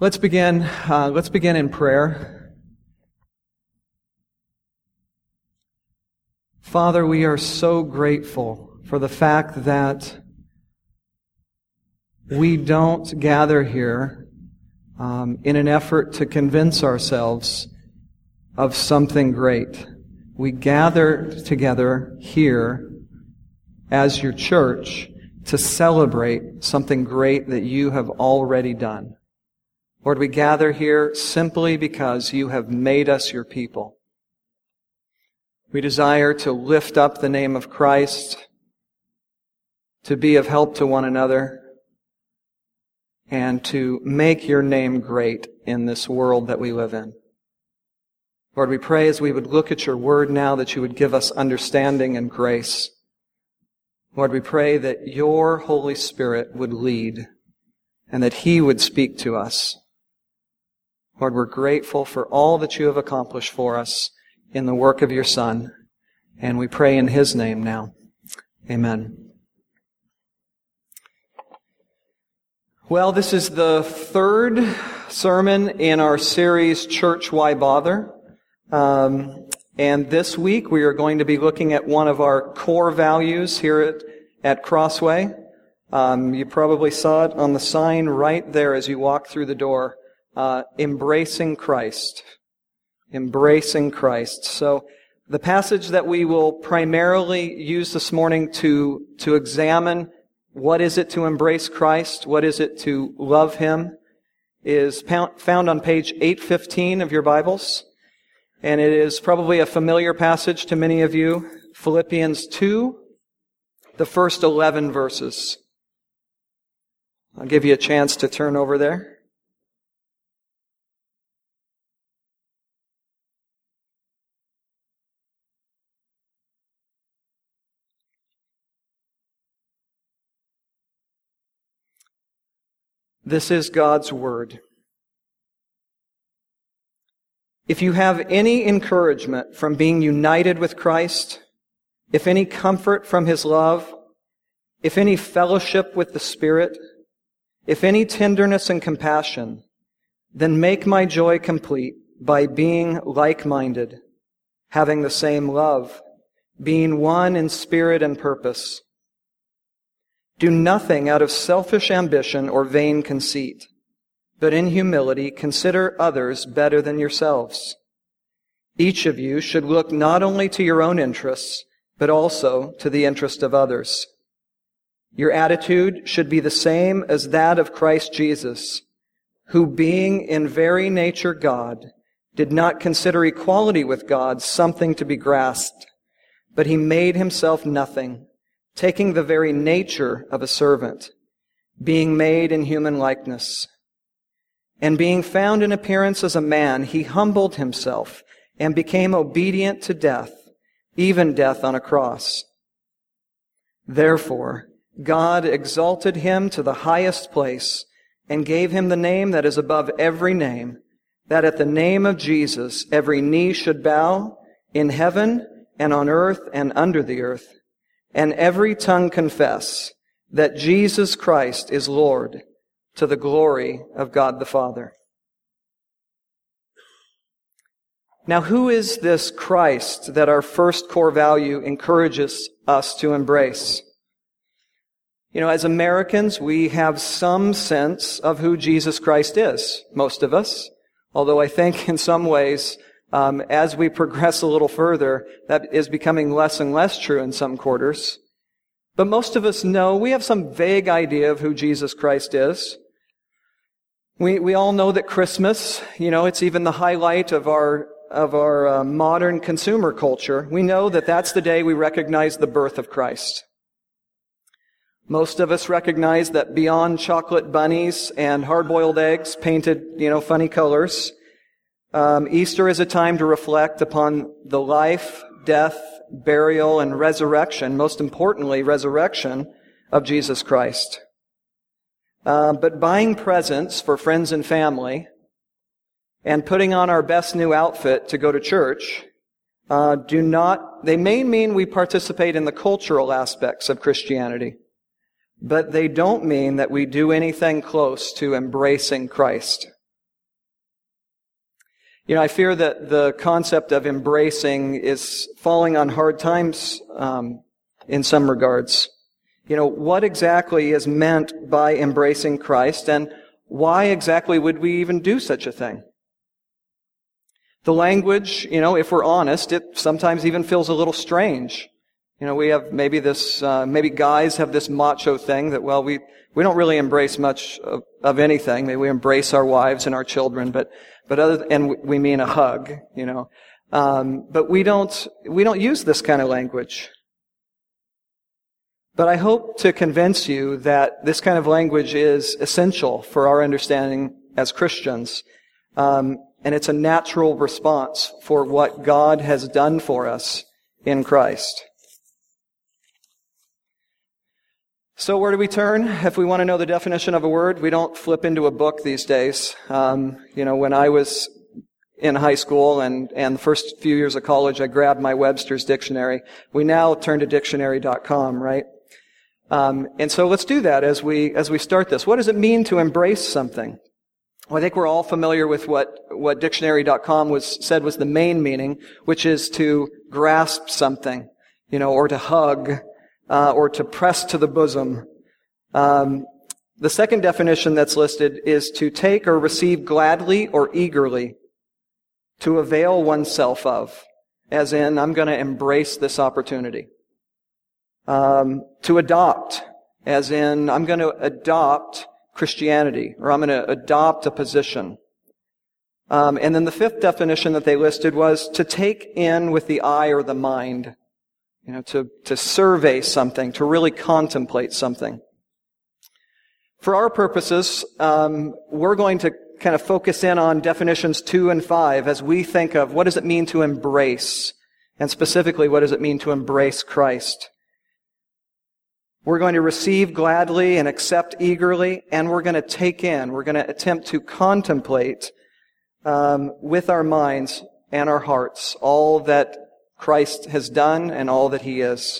Let's begin in prayer. Father, we are so grateful for the fact that we don't gather here in an effort to convince ourselves of something great. We gather together here as your church to celebrate something great that you have already done. Lord, we gather here simply because you have made us your people. We desire to lift up the name of Christ, to be of help to one another, and to make your name great in this world that we live in. Lord, we pray as we would look at your word now that you would give us understanding and grace. Lord, we pray that your Holy Spirit would lead and that he would speak to us. Lord, we're grateful for all that you have accomplished for us in the work of your Son, and we pray in his name now. Amen. Well, this is the third sermon in our series, Church, Why Bother? And this week we are going to be looking at one of our core values here at Crossway. You probably saw it on the sign right there as you walk through the door. Embracing Christ. Embracing Christ. So the passage that we will primarily use this morning to examine what is it to embrace Christ, what is it to love Him, is found on page 815 of your Bibles. And it is probably a familiar passage to many of you. Philippians 2, the first 11 verses. I'll give you a chance to turn over there. This is God's Word. If you have any encouragement from being united with Christ, if any comfort from His love, if any fellowship with the Spirit, if any tenderness and compassion, then make my joy complete by being like-minded, having the same love, being one in spirit and purpose. Do nothing out of selfish ambition or vain conceit, but in humility consider others better than yourselves. Each of you should look not only to your own interests, but also to the interest of others. Your attitude should be the same as that of Christ Jesus, who being in very nature God, did not consider equality with God something to be grasped, but He made Himself nothing, taking the very nature of a servant, being made in human likeness. And being found in appearance as a man, He humbled Himself and became obedient to death, even death on a cross. Therefore, God exalted Him to the highest place and gave Him the name that is above every name, that at the name of Jesus every knee should bow in heaven and on earth and under the earth, and every tongue confess that Jesus Christ is Lord, to the glory of God the Father. Now, who is this Christ that our first core value encourages us to embrace? You know, as Americans, we have some sense of who Jesus Christ is, most of us. Although I think in some ways, as we progress a little further, that is becoming less and less true in some quarters. But most of us know, we have some vague idea of who Jesus Christ is. We all know that Christmas, it's even the highlight of our modern consumer culture. We know that that's the day we recognize the birth of Christ. Most of us recognize that beyond chocolate bunnies and hard-boiled eggs painted, funny colors, Easter is a time to reflect upon the life, death, burial, and resurrection, most importantly, resurrection of Jesus Christ. But buying presents for friends and family and putting on our best new outfit to go to church they may mean we participate in the cultural aspects of Christianity, but they don't mean that we do anything close to embracing Christ. I fear that the concept of embracing is falling on hard times in some regards. What exactly is meant by embracing Christ, and why exactly would we even do such a thing? The language, if we're honest, it sometimes even feels a little strange. We have maybe maybe guys have this macho thing that, well, we don't really embrace much of anything. Maybe we embrace our wives and our children, but and we mean a hug, but we don't use this kind of language. But I hope to convince you that this kind of language is essential for our understanding as Christians. And it's a natural response for what God has done for us in Christ. So where do we turn? If we want to know the definition of a word, we don't flip into a book these days. When I was in high school and the first few years of college, I grabbed my Webster's dictionary. We now turn to dictionary.com, right? And so let's do that as we start this. What does it mean to embrace something? Well, I think we're all familiar with what dictionary.com said was the main meaning, which is to grasp something, or to hug, or to press to the bosom. The second definition that's listed is to take or receive gladly or eagerly, to avail oneself of, as in, I'm going to embrace this opportunity. To adopt, as in, I'm going to adopt Christianity, or I'm going to adopt a position. And then the fifth definition that they listed was to take in with the eye or the mind, to survey something, to really contemplate something. For our purposes, we're going to kind of focus in on definitions 2 and 5 as we think of what does it mean to embrace, and specifically what does it mean to embrace Christ. We're going to receive gladly and accept eagerly, and we're going to take in, we're going to attempt to contemplate with our minds and our hearts all that Christ has done and all that He is.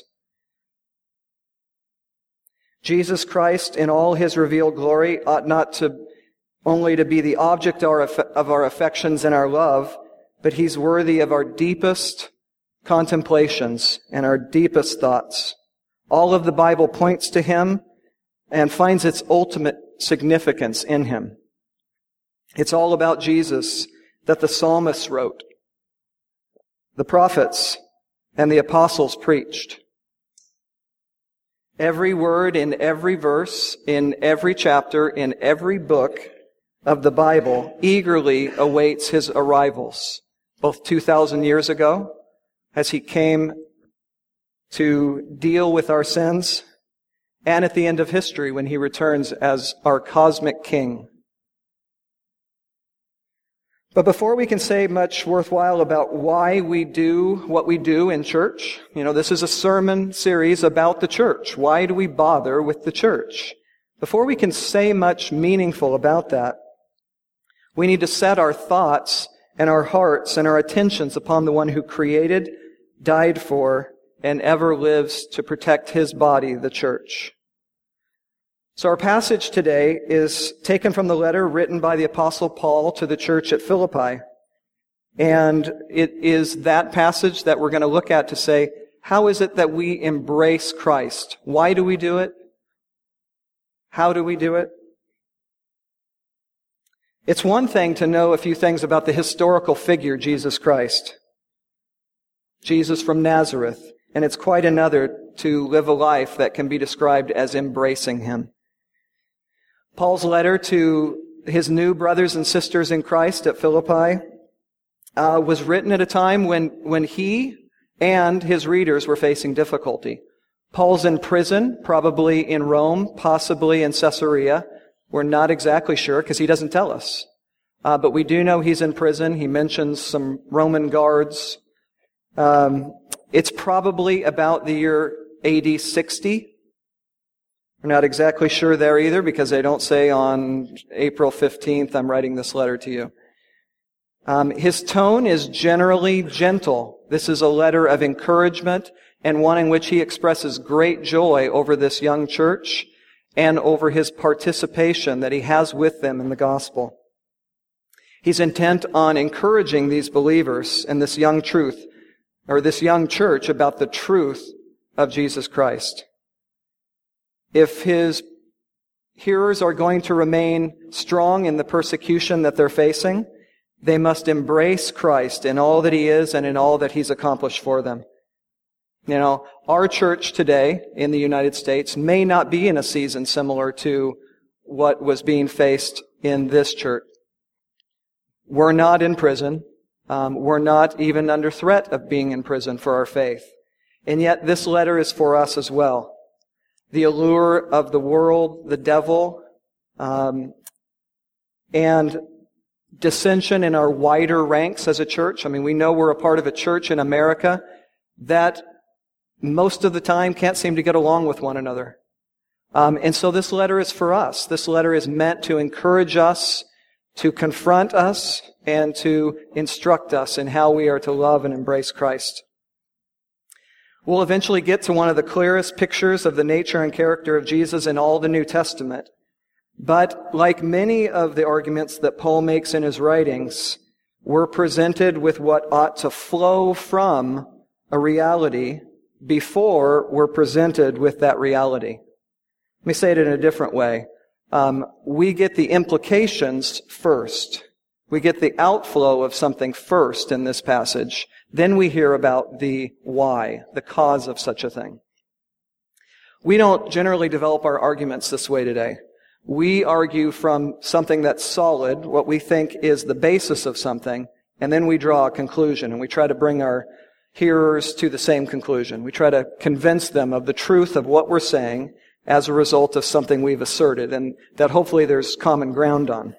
Jesus Christ, in all His revealed glory, ought not only to be the object of our affections and our love, but He's worthy of our deepest contemplations and our deepest thoughts. All of the Bible points to Him and finds its ultimate significance in Him. It's all about Jesus that the psalmists wrote, the prophets and the apostles preached. Every word in every verse, in every chapter, in every book of the Bible eagerly awaits His arrivals, both 2,000 years ago, as He came to deal with our sins, and at the end of history when He returns as our cosmic King. But before we can say much worthwhile about why we do what we do in church, this is a sermon series about the church. Why do we bother with the church? Before we can say much meaningful about that, we need to set our thoughts and our hearts and our attentions upon the one who created, died for, and ever lives to protect His body, the church. So our passage today is taken from the letter written by the Apostle Paul to the church at Philippi. And it is that passage that we're going to look at to say, how is it that we embrace Christ? Why do we do it? How do we do it? It's one thing to know a few things about the historical figure, Jesus Christ, Jesus from Nazareth. And it's quite another to live a life that can be described as embracing Him. Paul's letter to his new brothers and sisters in Christ at Philippi was written at a time when he and his readers were facing difficulty. Paul's in prison, probably in Rome, possibly in Caesarea. We're not exactly sure because he doesn't tell us. But we do know he's in prison. He mentions some Roman guards. It's probably about the year AD 60. We're not exactly sure there either because they don't say on April 15th, I'm writing this letter to you. His tone is generally gentle. This is a letter of encouragement and one in which he expresses great joy over this young church and over his participation that he has with them in the gospel. He's intent on encouraging these believers and this young church about the truth of Jesus Christ. If his hearers are going to remain strong in the persecution that they're facing, they must embrace Christ in all that he is and in all that he's accomplished for them. You know, our church today in the United States may not be in a season similar to what was being faced in this church. We're not in prison. We're not even under threat of being in prison for our faith. And yet this letter is for us as well. The allure of the world, the devil, and dissension in our wider ranks as a church. I mean, we know we're a part of a church in America that most of the time can't seem to get along with one another. And so this letter is for us. This letter is meant to encourage us, to confront us, and to instruct us in how we are to love and embrace Christ. We'll eventually get to one of the clearest pictures of the nature and character of Jesus in all the New Testament. But like many of the arguments that Paul makes in his writings, we're presented with what ought to flow from a reality before we're presented with that reality. Let me say it in a different way. We get the implications first. We get the outflow of something first in this passage. Then we hear about the why, the cause of such a thing. We don't generally develop our arguments this way today. We argue from something that's solid, what we think is the basis of something, and then we draw a conclusion, and we try to bring our hearers to the same conclusion. We try to convince them of the truth of what we're saying as a result of something we've asserted, and that hopefully there's common ground on.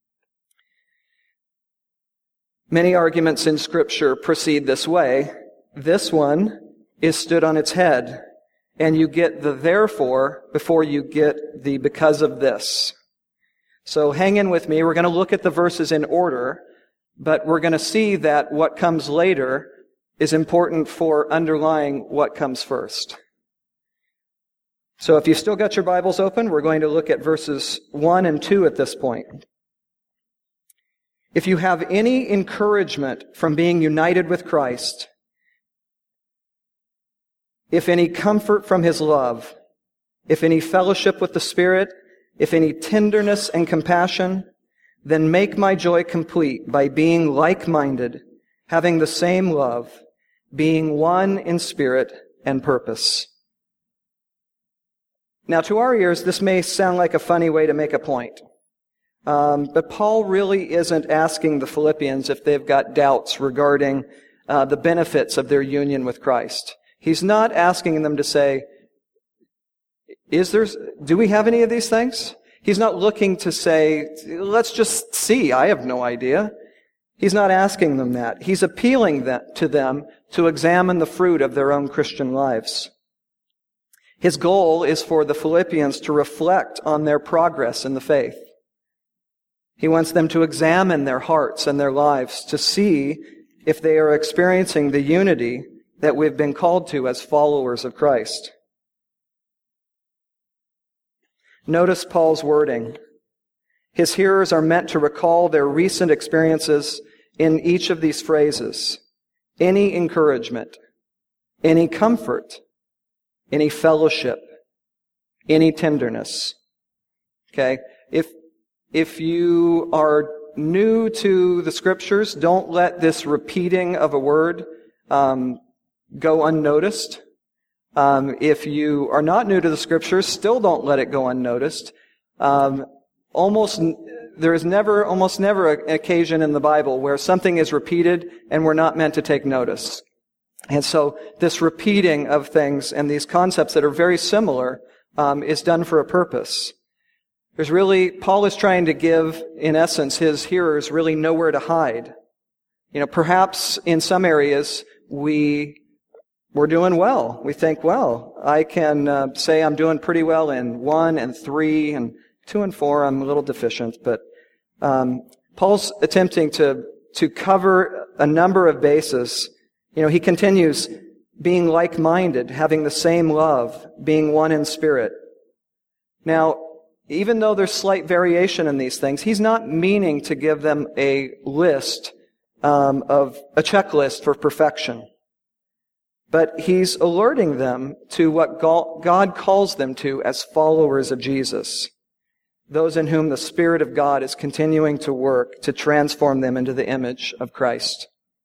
Many arguments in Scripture proceed this way. This one is stood on its head, and you get the therefore before you get the because of this. So hang in with me. We're going to look at the verses in order, but we're going to see that what comes later is important for underlying what comes first. So if you've still got your Bibles open, we're going to look at verses 1 and 2 at this point. If you have any encouragement from being united with Christ, if any comfort from His love, if any fellowship with the Spirit, if any tenderness and compassion, then make my joy complete by being like-minded, having the same love, being one in spirit and purpose. Now, to our ears, this may sound like a funny way to make a point. But Paul really isn't asking the Philippians if they've got doubts regarding the benefits of their union with Christ. He's not asking them to say, do we have any of these things? He's not looking to say, let's just see, I have no idea. He's not asking them that. He's appealing to them to examine the fruit of their own Christian lives. His goal is for the Philippians to reflect on their progress in the faith. He wants them to examine their hearts and their lives to see if they are experiencing the unity that we've been called to as followers of Christ. Notice Paul's wording. His hearers are meant to recall their recent experiences in each of these phrases. Any encouragement, any comfort, any fellowship, any tenderness. Okay? If you are new to the Scriptures, don't let this repeating of a word go unnoticed. If you are not new to the Scriptures, still don't let it go unnoticed. Almost never an occasion in the Bible where something is repeated and we're not meant to take notice. And so this repeating of things and these concepts that are very similar is done for a purpose. Paul is trying to give, in essence, his hearers really nowhere to hide. Perhaps in some areas we're doing well. We think, well, I can say I'm doing pretty well in 1 and 3 and 2 and 4. I'm a little deficient, but Paul's attempting to cover a number of bases. He continues being like-minded, having the same love, being one in spirit. Now, even though there's slight variation in these things, he's not meaning to give them a list of a checklist for perfection. But he's alerting them to what God calls them to as followers of Jesus, those in whom the Spirit of God is continuing to work to transform them into the image of Christ.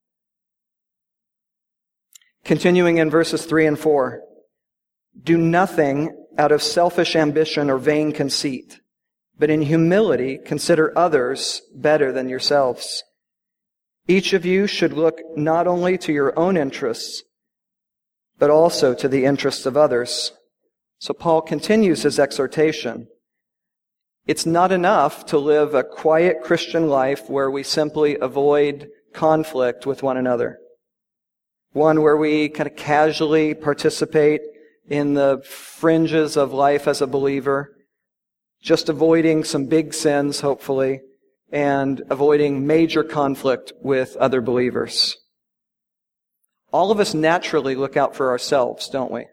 Continuing in verses 3 and 4, do nothing out of selfish ambition or vain conceit, but in humility consider others better than yourselves. Each of you should look not only to your own interests, but also to the interests of others. So Paul continues his exhortation. It's not enough to live a quiet Christian life where we simply avoid conflict with one another. One where we kind of casually participate in the fringes of life as a believer, just avoiding some big sins, hopefully, and avoiding major conflict with other believers. All of us naturally look out for ourselves, don't we?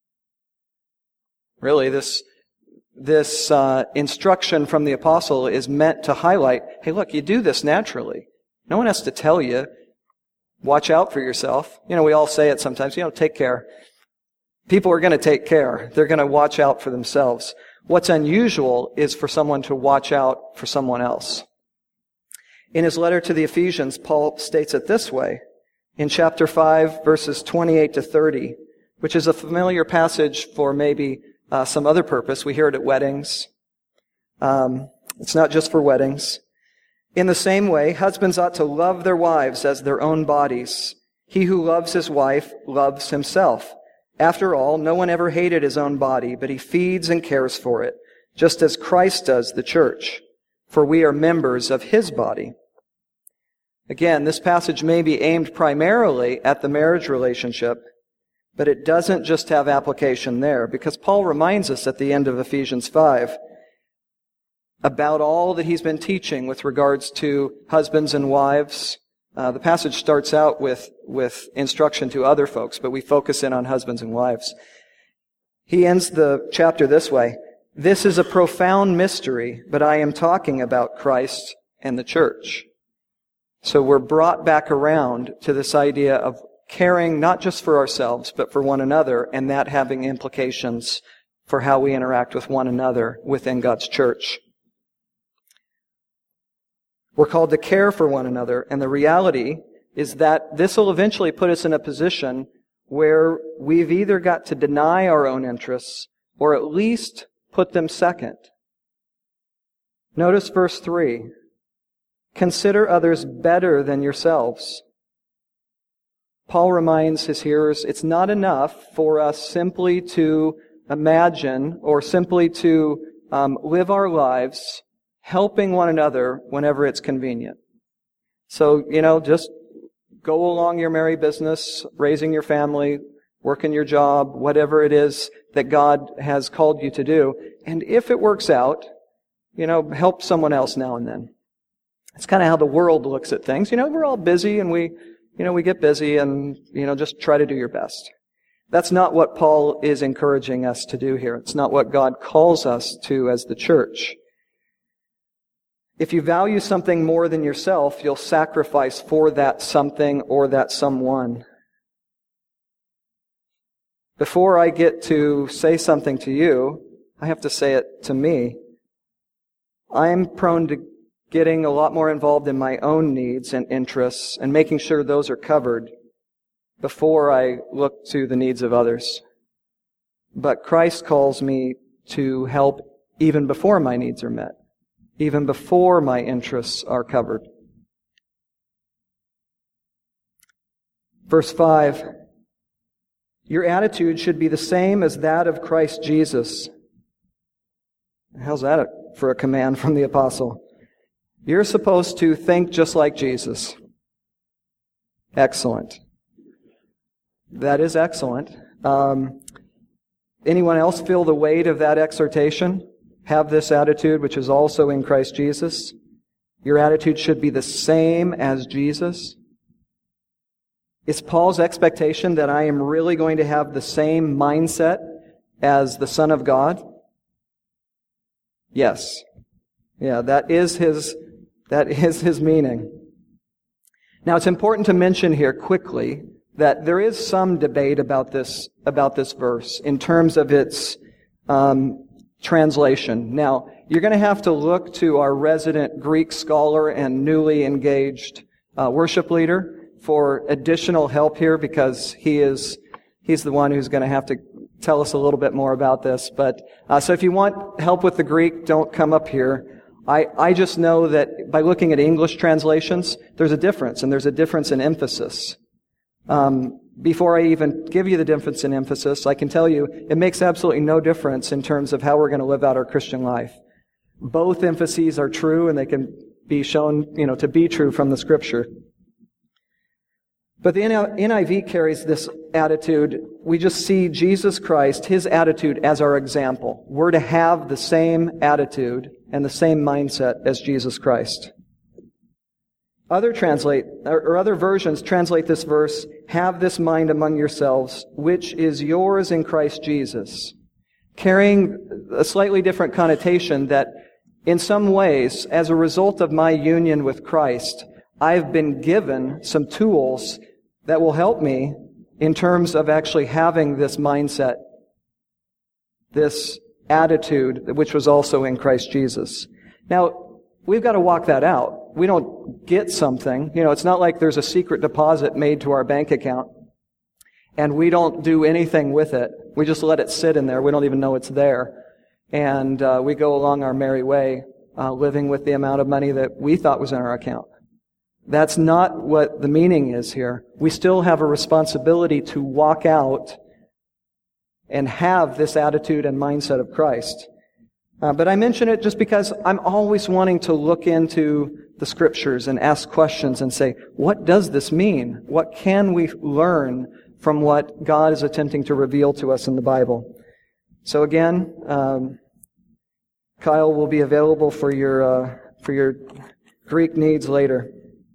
Really, this instruction from the apostle is meant to highlight, hey, look, you do this naturally. No one has to tell you, watch out for yourself. We all say it sometimes, take care. People are going to take care. They're going to watch out for themselves. What's unusual is for someone to watch out for someone else. In his letter to the Ephesians, Paul states it this way, in chapter 5, verses 28 to 30, which is a familiar passage for maybe some other purpose. We hear it at weddings. It's not just for weddings. In the same way, husbands ought to love their wives as their own bodies. He who loves his wife loves himself. After all, no one ever hated his own body, but he feeds and cares for it, just as Christ does the church, for we are members of his body. Again, this passage may be aimed primarily at the marriage relationship, but it doesn't just have application there, because Paul reminds us at the end of Ephesians 5 about all that he's been teaching with regards to husbands and wives. The passage starts out with instruction to other folks, but we focus in on husbands and wives. He ends the chapter this way, this is a profound mystery, but I am talking about Christ and the church. So we're brought back around to this idea of caring not just for ourselves, but for one another, and that having implications for how we interact with one another within God's church. We're called to care for one another, and the reality is that this will eventually put us in a position where we've either got to deny our own interests or at least put them second. Notice verse 3. Consider others better than yourselves. Paul reminds his hearers it's not enough for us simply to imagine or simply to live our lives helping one another whenever it's convenient. So, just go along your merry business, raising your family, working your job, whatever it is that God has called you to do. And if it works out, help someone else now and then. It's kind of how the world looks at things. We're all busy and we get busy and, just try to do your best. That's not what Paul is encouraging us to do here. It's not what God calls us to as the church. If you value something more than yourself, you'll sacrifice for that something or that someone. Before I get to say something to you, I have to say it to me. I am prone to getting a lot more involved in my own needs and interests and making sure those are covered before I look to the needs of others. But Christ calls me to help even before my needs are met, even before my interests are covered. Verse 5, your attitude should be the same as that of Christ Jesus. How's that for a command from the apostle? You're supposed to think just like Jesus. Excellent. That is excellent. Anyone else feel the weight of that exhortation? Have this attitude which is also in Christ Jesus. Your attitude should be the same as Jesus. Is Paul's expectation that I am really going to have the same mindset as the Son of God? Yes. Yeah, that is his meaning. Now, it's important to mention here quickly that there is some debate about this verse in terms of its translation. Now, you're going to have to look to our resident Greek scholar and newly engaged worship leader for additional help here, because he's the one who's going to have to tell us a little bit more about this. But so if you want help with the Greek, don't come up here. I just know that by looking at English translations, there's a difference, and there's a difference in emphasis. Before I even give you the difference in emphasis, I can tell you it makes absolutely no difference in terms of how we're going to live out our Christian life. Both emphases are true, and they can be shown, to be true from the Scripture. But the NIV carries this attitude. We just see Jesus Christ, His attitude, as our example. We're to have the same attitude and the same mindset as Jesus Christ. Other versions translate this verse, "Have this mind among yourselves, which is yours in Christ Jesus," carrying a slightly different connotation that in some ways, as a result of my union with Christ, I've been given some tools that will help me in terms of actually having this mindset, this attitude, which was also in Christ Jesus. Now, we've got to walk that out. We don't get something. It's not like there's a secret deposit made to our bank account and we don't do anything with it. We just let it sit in there. We don't even know it's there. And we go along our merry way, living with the amount of money that we thought was in our account. That's not what the meaning is here. We still have a responsibility to walk out and have this attitude and mindset of Christ. But I mention it just because I'm always wanting to look into the Scriptures and ask questions and say, what does this mean? What can we learn from what God is attempting to reveal to us in the Bible? So again, Kyle will be available for your Greek needs later.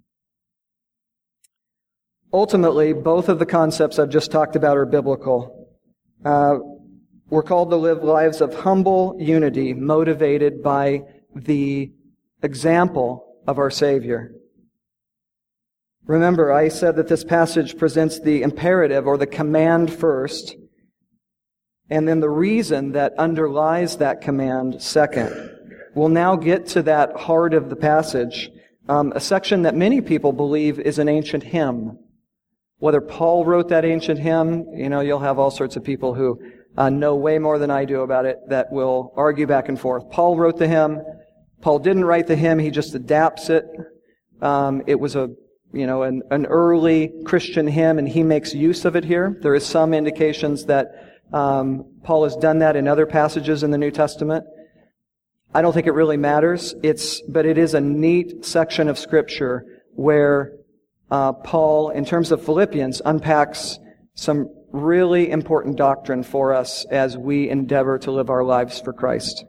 Ultimately, both of the concepts I've just talked about are biblical. We're called to live lives of humble unity, motivated by the example of our Savior. Remember, I said that this passage presents the imperative or the command first, and then the reason that underlies that command second. We'll now get to that heart of the passage, a section that many people believe is an ancient hymn. Whether Paul wrote that ancient hymn, you'll have all sorts of people who know way more than I do about it that will argue back and forth. Paul wrote the hymn. Paul didn't write the hymn. He just adapts it. It was an early Christian hymn, and he makes use of it here. There is some indications that Paul has done that in other passages in the New Testament. I don't think it really matters. But it is a neat section of Scripture where Paul, in terms of Philippians, unpacks some really important doctrine for us as we endeavor to live our lives for Christ.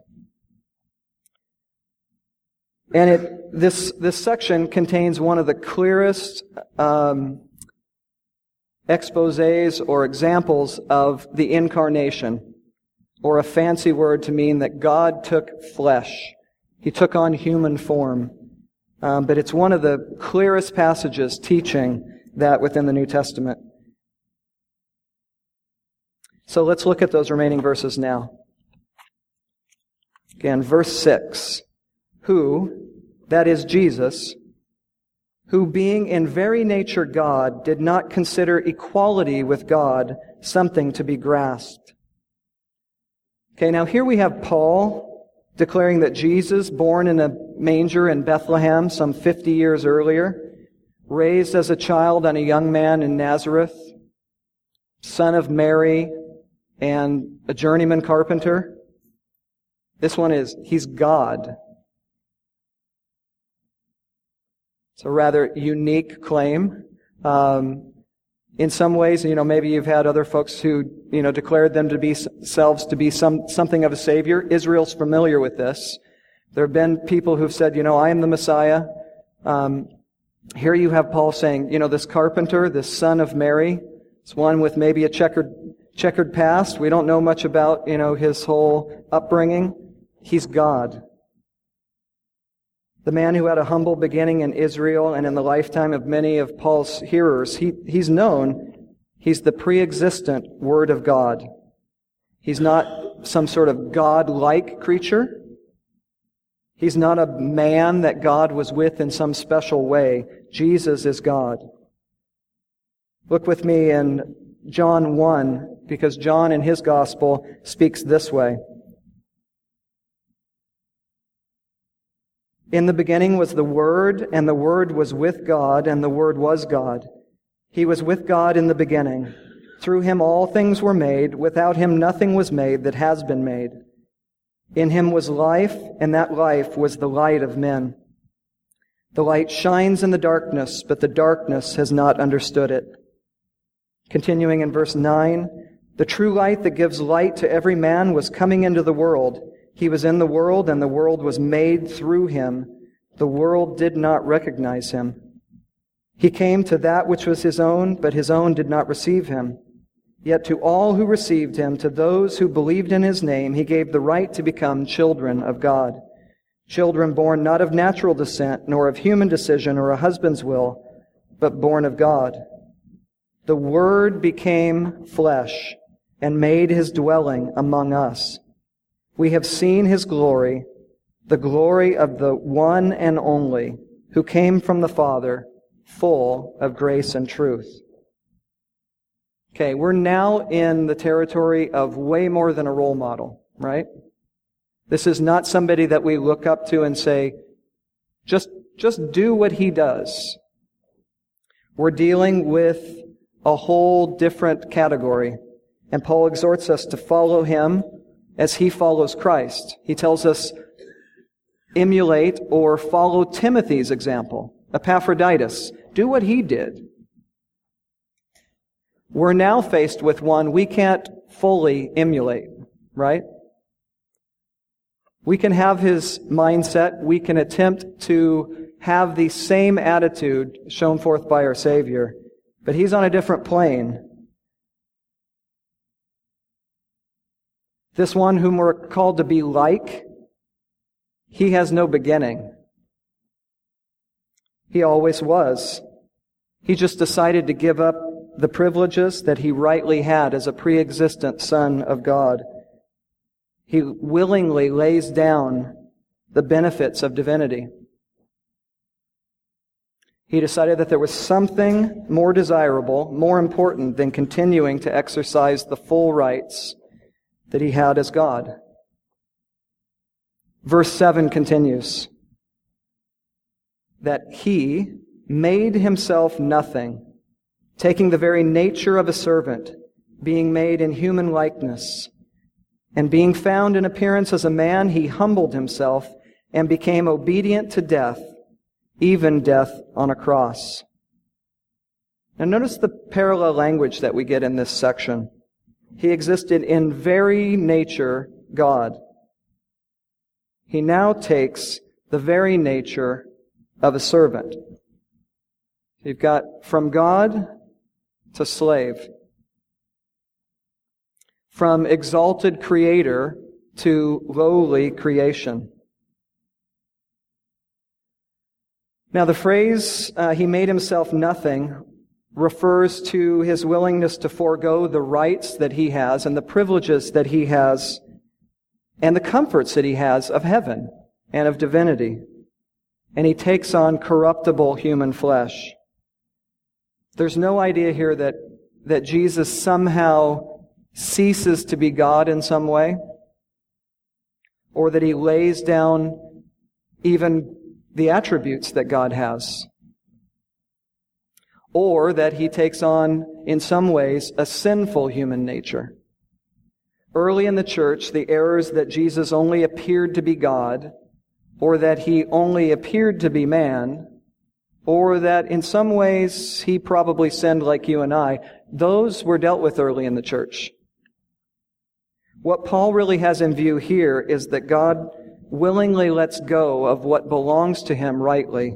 And this section contains one of the clearest exposés or examples of the incarnation, or a fancy word to mean that God took flesh. He took on human form. But it's one of the clearest passages teaching that within the New Testament. So let's look at those remaining verses now. Again, verse 6. Who, that is Jesus, who being in very nature God, did not consider equality with God something to be grasped. Okay, now here we have Paul declaring that Jesus, born in a manger in Bethlehem some 50 years earlier, raised as a child and a young man in Nazareth, son of Mary and a journeyman carpenter. He's God. It's a rather unique claim. In some ways, maybe you've had other folks who, declared themselves to be something of a savior. Israel's familiar with this. There have been people who've said, I am the Messiah. Here you have Paul saying, this carpenter, this son of Mary, it's one with maybe a checkered past. We don't know much about, his whole upbringing. He's God. The man who had a humble beginning in Israel and in the lifetime of many of Paul's hearers, he's known. He's the pre-existent Word of God. He's not some sort of God-like creature. He's not a man that God was with in some special way. Jesus is God. Look with me in John 1, because John in his gospel speaks this way. In the beginning was the Word, and the Word was with God, and the Word was God. He was with God in the beginning. Through Him all things were made. Without Him nothing was made that has been made. In Him was life, and that life was the light of men. The light shines in the darkness, but the darkness has not understood it. Continuing in verse 9, the true light that gives light to every man was coming into the world. He was in the world, and the world was made through Him. The world did not recognize Him. He came to that which was His own, but His own did not receive Him. Yet to all who received Him, to those who believed in His name, He gave the right to become children of God. Children born not of natural descent, nor of human decision or a husband's will, but born of God. The Word became flesh and made His dwelling among us. We have seen His glory, the glory of the one and only, who came from the Father, full of grace and truth. Okay, we're now in the territory of way more than a role model, right? This is not somebody that we look up to and say, just do what he does. We're dealing with a whole different category. And Paul exhorts us to follow him as he follows Christ. He tells us, emulate or follow Timothy's example, Epaphroditus. Do what he did. We're now faced with one we can't fully emulate, right? We can have his mindset. We can attempt to have the same attitude shown forth by our Savior, but he's on a different plane. This one whom we're called to be like, he has no beginning. He always was. He just decided to give up the privileges that he rightly had as a pre-existent Son of God. He willingly lays down the benefits of divinity. He decided that there was something more desirable, more important than continuing to exercise the full rights that he had as God. Verse 7 continues, that he made himself nothing, taking the very nature of a servant, being made in human likeness, and being found in appearance as a man, he humbled himself and became obedient to death, even death on a cross. Now notice the parallel language that we get in this section. He existed in very nature God. He now takes the very nature of a servant. You've got from God to slave. From exalted creator to lowly creation. Now the phrase, he made himself nothing, refers to his willingness to forego the rights that he has and the privileges that he has and the comforts that he has of heaven and of divinity. And he takes on corruptible human flesh. There's no idea here that Jesus somehow ceases to be God in some way, or that he lays down even the attributes that God has, or that he takes on, in some ways, a sinful human nature. Early in the church, the errors that Jesus only appeared to be God, or that he only appeared to be man, or that in some ways he probably sinned like you and I, those were dealt with early in the church. What Paul really has in view here is that God willingly lets go of what belongs to him rightly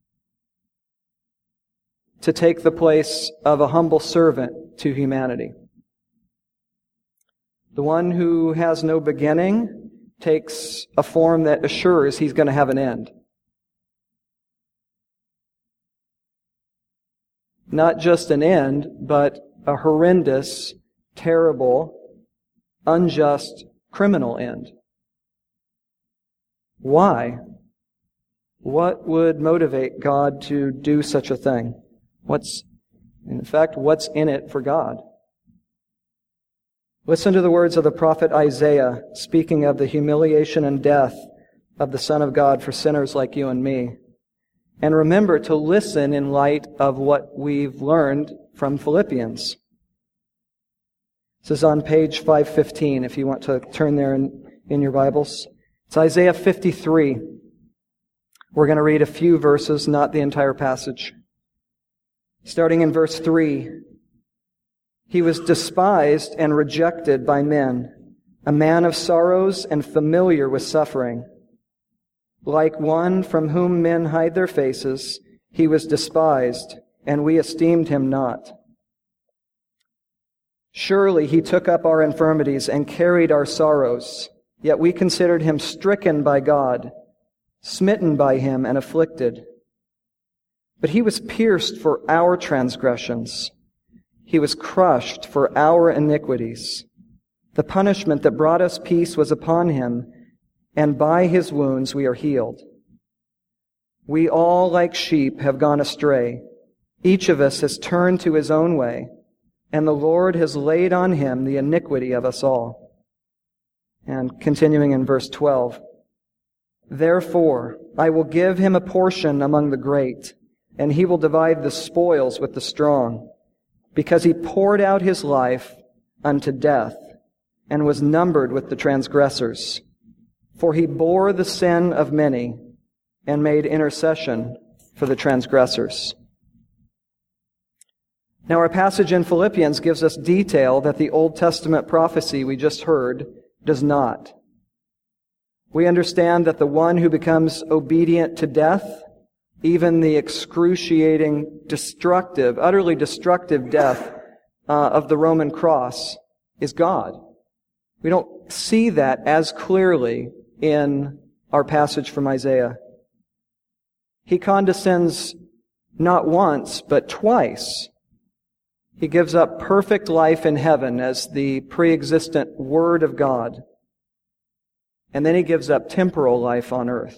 to take the place of a humble servant to humanity. The one who has no beginning takes a form that assures he's going to have an end. Not just an end, but a horrendous, terrible, unjust, criminal end. Why? What would motivate God to do such a thing? What's in it for God? Listen to the words of the prophet Isaiah, speaking of the humiliation and death of the Son of God for sinners like you and me. And remember to listen in light of what we've learned from Philippians. This is on page 515, if you want to turn there in your Bibles. It's Isaiah 53. We're going to read a few verses, not the entire passage. Starting in verse 3. He was despised and rejected by men, a man of sorrows and familiar with suffering. Like one from whom men hide their faces, he was despised, and we esteemed him not. Surely he took up our infirmities and carried our sorrows, yet we considered him stricken by God, smitten by him and afflicted. But he was pierced for our transgressions. He was crushed for our iniquities. The punishment that brought us peace was upon him, and by his wounds we are healed. We all, like sheep, have gone astray. Each of us has turned to his own way, and the Lord has laid on him the iniquity of us all. And continuing in verse 12, Therefore I will give him a portion among the great, and he will divide the spoils with the strong, because he poured out his life unto death, and was numbered with the transgressors. For he bore the sin of many, and made intercession for the transgressors. Now our passage in Philippians gives us detail that the Old Testament prophecy we just heard does not. We understand that the one who becomes obedient to death, even the excruciating, destructive, utterly destructive death of the Roman cross, is God. We don't see that as clearly in our passage from Isaiah. He condescends not once, but twice. He gives up perfect life in heaven as the pre-existent Word of God. And then he gives up temporal life on earth.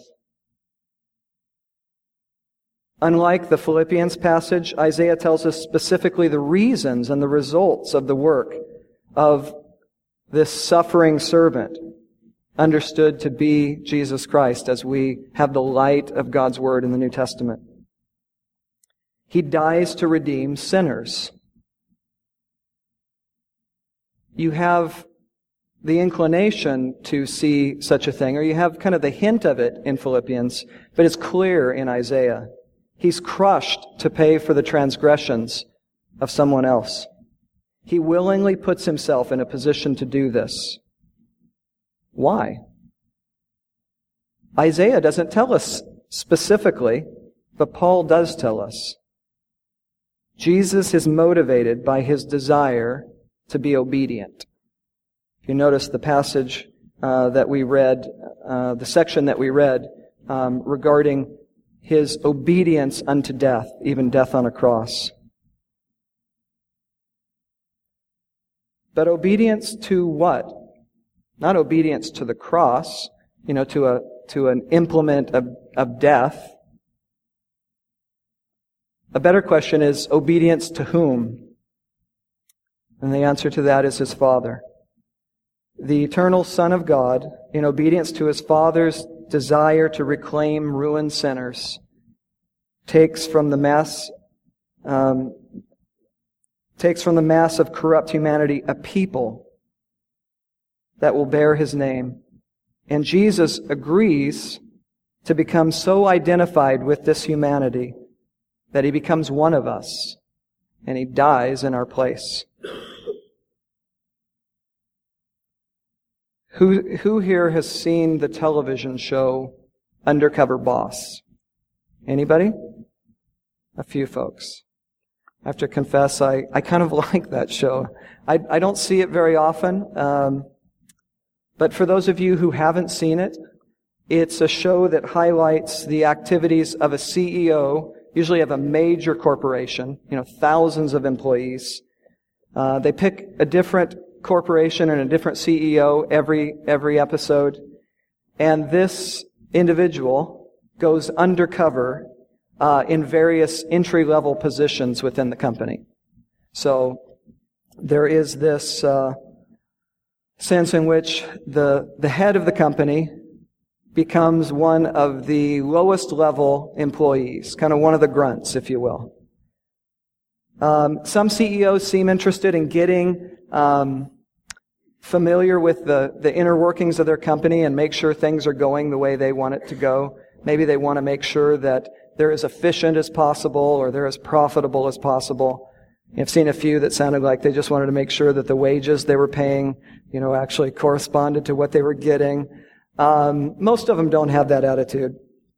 Unlike the Philippians passage, Isaiah tells us specifically the reasons and the results of the work of this suffering servant, understood to be Jesus Christ as we have the light of God's Word in the New Testament. He dies to redeem sinners. You have the inclination to see such a thing, or you have kind of the hint of it in Philippians, but it's clear in Isaiah. He's crushed to pay for the transgressions of someone else. He willingly puts himself in a position to do this. Why? Isaiah doesn't tell us specifically, but Paul does tell us. Jesus is motivated by his desire to be obedient. If you notice the passage that we read, the section that we read regarding his obedience unto death, even death on a cross. But obedience to what? Not obedience to the cross, to an implement of death. A better question is, obedience to whom? And the answer to that is his Father. The eternal Son of God, in obedience to his Father's desire to reclaim ruined sinners, takes from the mass of corrupt humanity a people that will bear his name. And Jesus agrees to become so identified with this humanity that he becomes one of us, and he dies in our place. Who here has seen the television show Undercover Boss? Anybody? A few folks. I have to confess, I kind of like that show. I don't see it very often. But for those of you who haven't seen it, it's a show that highlights the activities of a CEO, usually of a major corporation, thousands of employees. They pick a different corporation and a different CEO every episode. And this individual goes undercover in various entry-level positions within the company. So there is this sense in which the head of the company becomes one of the lowest level employees, kind of one of the grunts, if you will. Some CEOs seem interested in getting familiar with the inner workings of their company and make sure things are going the way they want it to go. Maybe they want to make sure that they're as efficient as possible or they're as profitable as possible. I've seen a few that sounded like they just wanted to make sure that the wages they were paying, actually corresponded to what they were getting. Most of them don't have that attitude.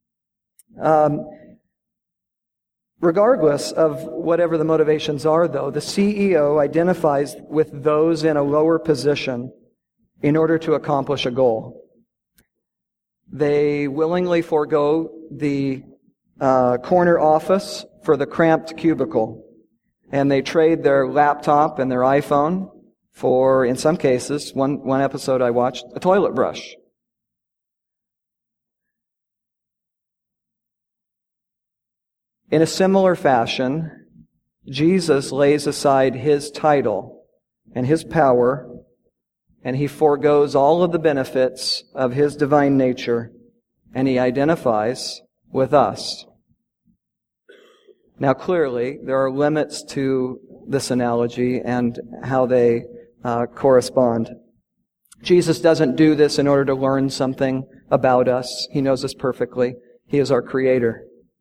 Regardless of whatever the motivations are, though, the CEO identifies with those in a lower position in order to accomplish a goal. They willingly forego the corner office for the cramped cubicle, and they trade their laptop and their iPhone for, in some cases, one episode I watched, a toilet brush. In a similar fashion, Jesus lays aside his title and his power, and he forgoes all of the benefits of his divine nature, and he identifies with us. Now, clearly, there are limits to this analogy and how they correspond. Jesus doesn't do this in order to learn something about us. He knows us perfectly. He is our Creator.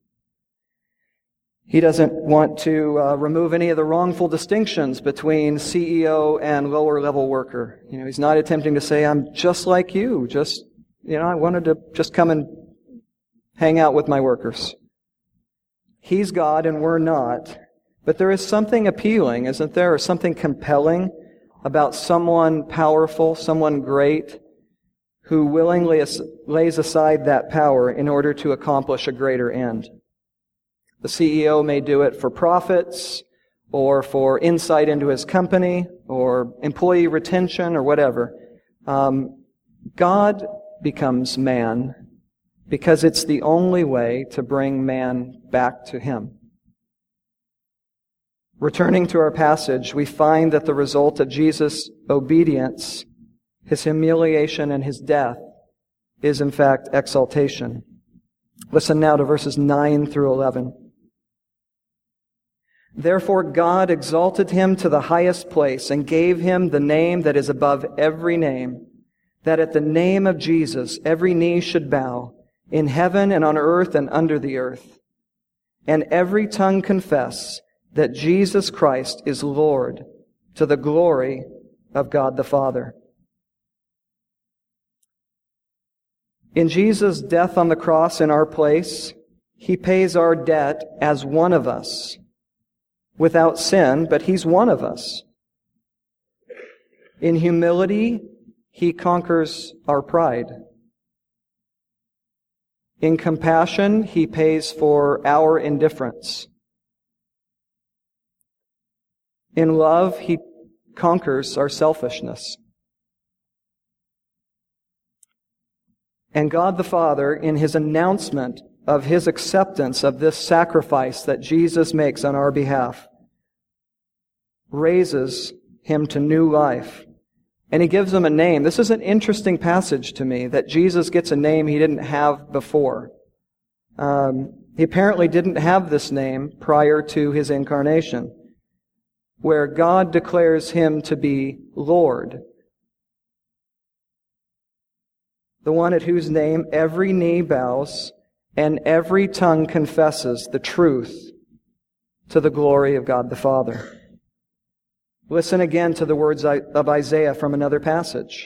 He doesn't want to remove any of the wrongful distinctions between CEO and lower-level worker. He's not attempting to say, I'm just like you. I wanted to just come and hang out with my workers. He's God and we're not. But there is something appealing, isn't there, or something compelling about someone powerful, someone great, who willingly lays aside that power in order to accomplish a greater end. The CEO may do it for profits, or for insight into his company, or employee retention, or whatever. God becomes man because it's the only way to bring man back to him. Returning to our passage, we find that the result of Jesus' obedience, his humiliation, and his death is in fact exaltation. Listen now to verses 9 through 11. Therefore God exalted him to the highest place and gave him the name that is above every name, that at the name of Jesus every knee should bow, in heaven and on earth and under the earth, and every tongue confess that Jesus Christ is Lord, to the glory of God the Father. In Jesus' death on the cross in our place, he pays our debt as one of us, without sin, but he's one of us. In humility, he conquers our pride. In compassion, he pays for our indifference. In love, he conquers our selfishness. And God the Father, in his announcement of his acceptance of this sacrifice that Jesus makes on our behalf, raises him to new life. And he gives him a name. This is an interesting passage to me, that Jesus gets a name he didn't have before. He apparently didn't have this name prior to his incarnation, where God declares him to be Lord, the one at whose name every knee bows and every tongue confesses the truth to the glory of God the Father. Listen again to the words of Isaiah from another passage.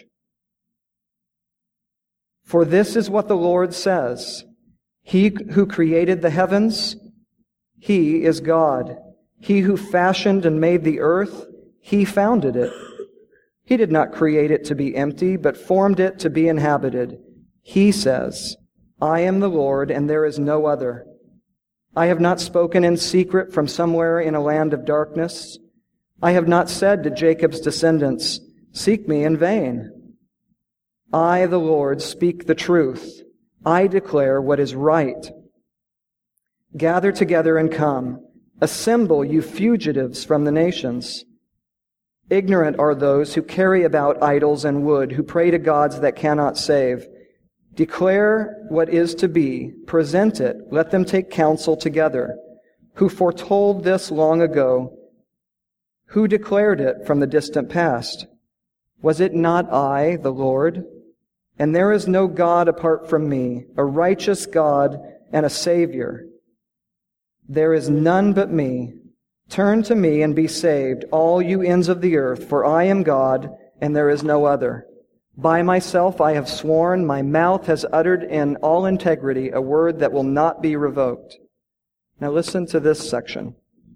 For this is what the Lord says, He who created the heavens, He is God. He who fashioned and made the earth, He founded it. He did not create it to be empty, but formed it to be inhabited. He says, I am the Lord, and there is no other. I have not spoken in secret from somewhere in a land of darkness. I have not said to Jacob's descendants, seek me in vain. I, the Lord, speak the truth. I declare what is right. Gather together and come. Assemble, you fugitives from the nations. Ignorant are those who carry about idols and wood, who pray to gods that cannot save. Declare what is to be. Present it. Let them take counsel together. Who foretold this long ago? Who declared it from the distant past? Was it not I, the Lord? And there is no God apart from me, a righteous God and a Savior. There is none but me. Turn to me and be saved, all you ends of the earth, for I am God, and there is no other. By myself I have sworn, my mouth has uttered in all integrity a word that will not be revoked. Now listen to this section.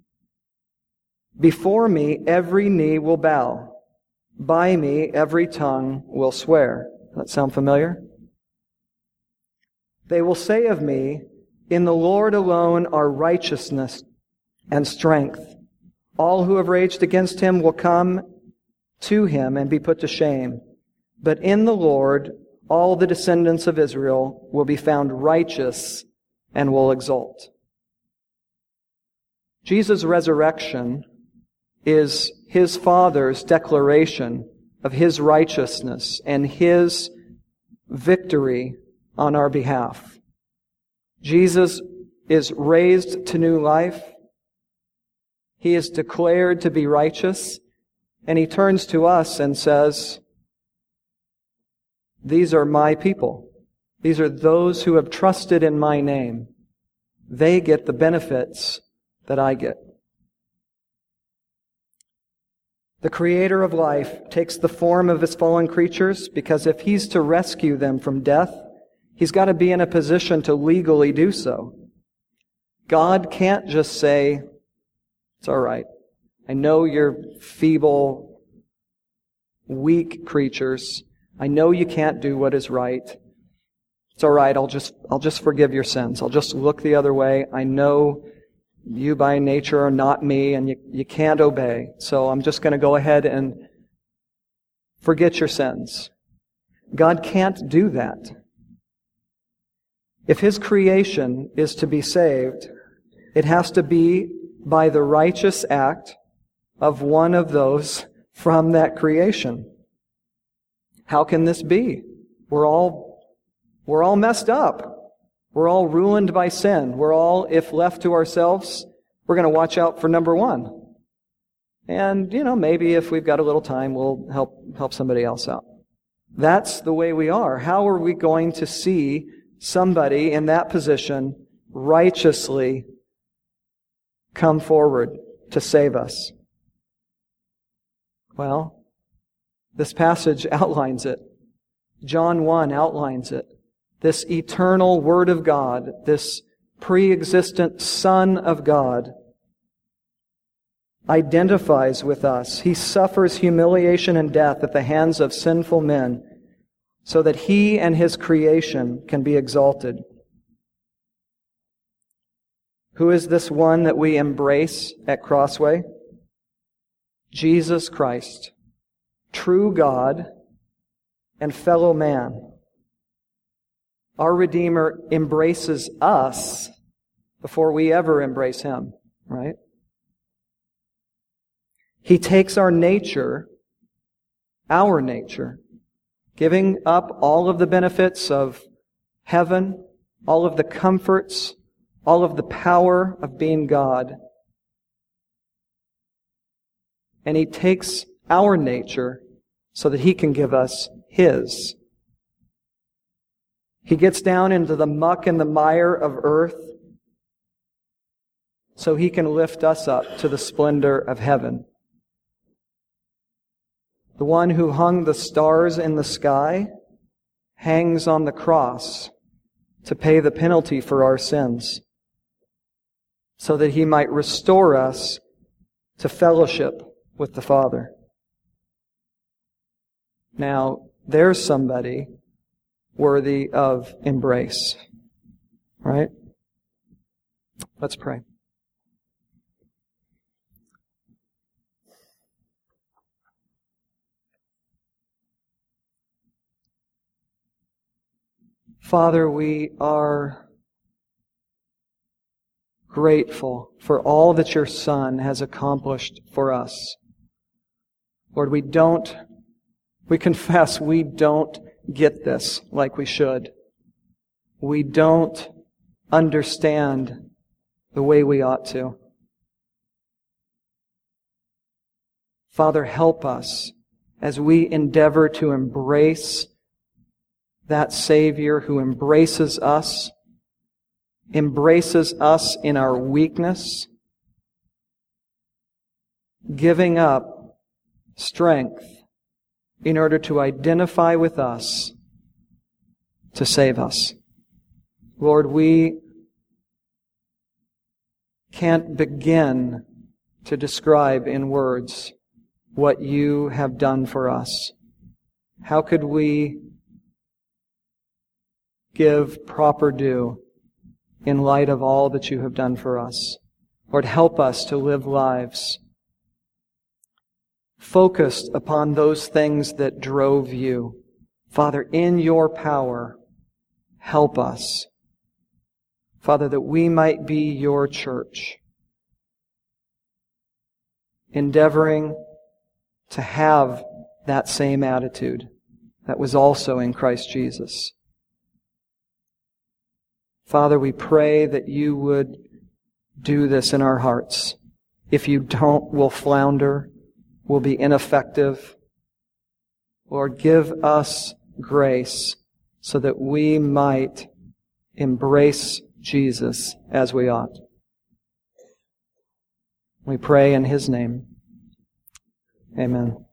Before me every knee will bow. By me every tongue will swear. Does that sound familiar? They will say of me, in the Lord alone are righteousness and strength. All who have raged against him will come to him and be put to shame. But in the Lord, all the descendants of Israel will be found righteous and will exult. Jesus' resurrection is his Father's declaration of his righteousness and his victory on our behalf. Jesus is raised to new life. He is declared to be righteous, and he turns to us and says, these are my people. These are those who have trusted in my name. They get the benefits that I get. The Creator of life takes the form of his fallen creatures because if he's to rescue them from death, he's got to be in a position to legally do so. God can't just say, it's all right. I know you're feeble, weak creatures. I know you can't do what is right. It's all right. I'll just forgive your sins. I'll just look the other way. I know you by nature are not me and you can't obey. So I'm just going to go ahead and forget your sins. God can't do that. If his creation is to be saved, it has to be by the righteous act of one of those from that creation. How can this be? We're all messed up. We're all ruined by sin. We're all, if left to ourselves, we're going to watch out for number one. And, maybe if we've got a little time, we'll help somebody else out. That's the way we are. How are we going to see somebody in that position righteously come forward to save us? Well, this passage outlines it. John 1 outlines it. This eternal Word of God, this pre-existent Son of God, identifies with us. He suffers humiliation and death at the hands of sinful men so that he and his creation can be exalted. Who is this one that we embrace at Crossway? Jesus Christ, true God and fellow man. Our Redeemer embraces us before we ever embrace him, right? He takes our nature, giving up all of the benefits of heaven, all of the comforts, all of the power of being God. And he takes our nature so that he can give us his. He gets down into the muck and the mire of earth so he can lift us up to the splendor of heaven. The one who hung the stars in the sky hangs on the cross to pay the penalty for our sins so that he might restore us to fellowship with the Father. Now, there's somebody worthy of embrace. Right? Let's pray. Father, we are grateful for all that your Son has accomplished for us. Lord, we confess we don't get this like we should. We don't understand the way we ought to. Father, help us as we endeavor to embrace that Savior who embraces us in our weakness, giving up strength in order to identify with us to save us. Lord, we can't begin to describe in words what you have done for us. How could we give proper due in light of all that you have done for us? Lord, help us to live lives focused upon those things that drove you. Father, in your power, help us. Father, that we might be your church, endeavoring to have that same attitude that was also in Christ Jesus. Father, we pray that you would do this in our hearts. If you don't, we'll flounder, we'll be ineffective. Lord, give us grace so that we might embrace Jesus as we ought. We pray in His name. Amen.